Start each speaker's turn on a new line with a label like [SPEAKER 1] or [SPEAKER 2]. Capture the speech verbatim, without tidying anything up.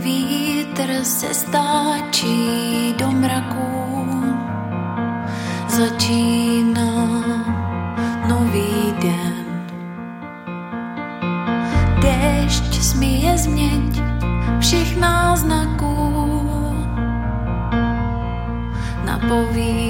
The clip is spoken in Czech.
[SPEAKER 1] Vítr se stáčí do mraků, začíná nový den. Déšť smíje změť všech náznaků, napoví